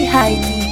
Heidi.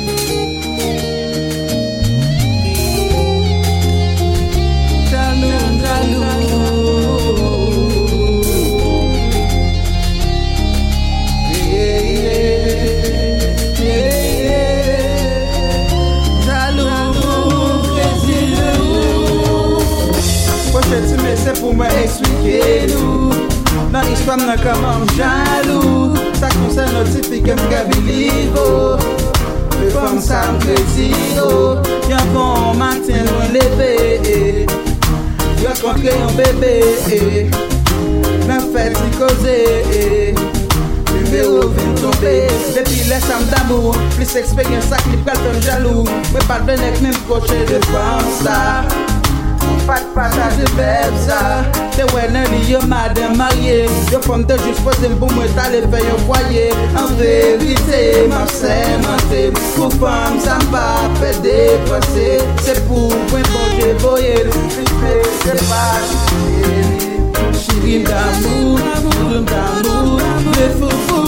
C'est pour m'expliquer nous. Dans l'histoire n'a comment jaloux. Ça concerne notre type comme Gabiligo. Les femmes ça me plaisir. Y'a bon matin loin l'épée. Y'a rencontré un bébé. La fête y causer. Numéro vient tomber. Depuis les femmes d'amour. Plus expérience ça qui pral ton jaloux. Mais pas de venir même proche de femme ça. Pas de partage de verbe ça. C'est ouais nan yo madame mariée. Yo femme de juste poser le bon moi t'aller faire un foyer. En vérité m'a sémenté. Pour femme ça m'a fait dépasser. C'est pour un bon Dieu voyer. C'est pas chérie d'amour, d'amour, le foufou.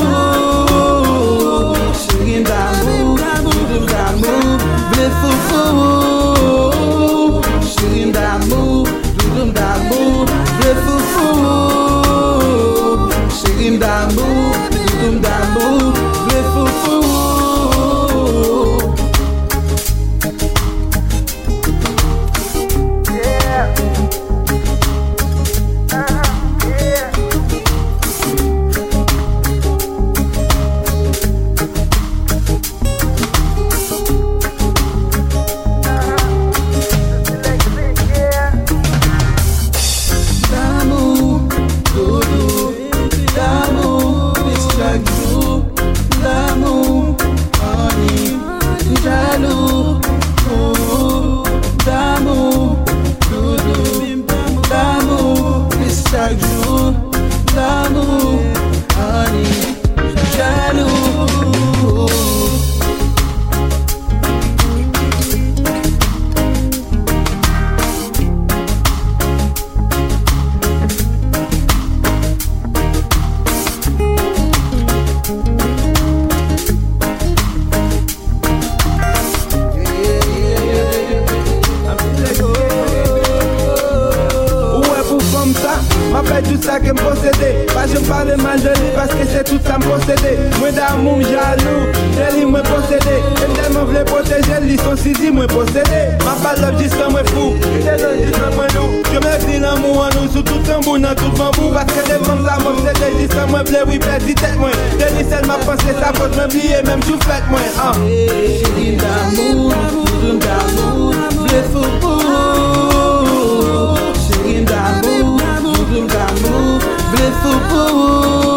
Chérie d'amour, d'amour, le foufou. Chérie d'amour, le foufou. Chérie d'amour, le foufou. Yeah. Yeah. Chaque jour, l'amour, honey, jaloux. Ma fait tout ça que me possédé. Pas je parle mal de lui parce que c'est tout ça me possédé. Moi d'amour jaloux, j'ai lui me possédé. Et tellement voulait protéger, lui son sidi me possédé. Ma parole juste comme moi fou, c'est le juste comme moi nous. Je me dis l'amour en nous, sous tout tambour, dans tout bambou. Parce que devant ça, moi c'est juste comme moi, blé, oui, perdit tête moi. J'ai dit celle ma pensée, ça faut m'oublier, même tout fait moi. Chérie d'amour, d'amour, le foufou. Chérie d'amour, le foufou.